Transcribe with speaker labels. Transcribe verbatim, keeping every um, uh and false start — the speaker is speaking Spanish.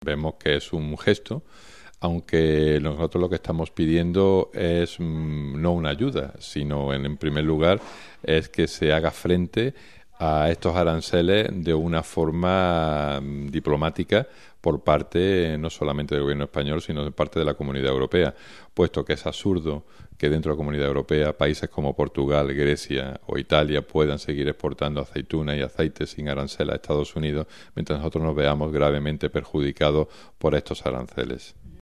Speaker 1: Vemos que es un gesto, aunque nosotros lo que estamos pidiendo es mm, no una ayuda, sino en, en primer lugar es que se haga frente a estos aranceles de una forma mm, diplomática por parte no solamente del gobierno español, sino de parte de la Comunidad Europea, puesto que es absurdo que dentro de la Comunidad Europea países como Portugal, Grecia o Italia puedan seguir exportando aceitunas y aceite sin arancel a Estados Unidos, mientras nosotros nos veamos gravemente perjudicados por estos aranceles.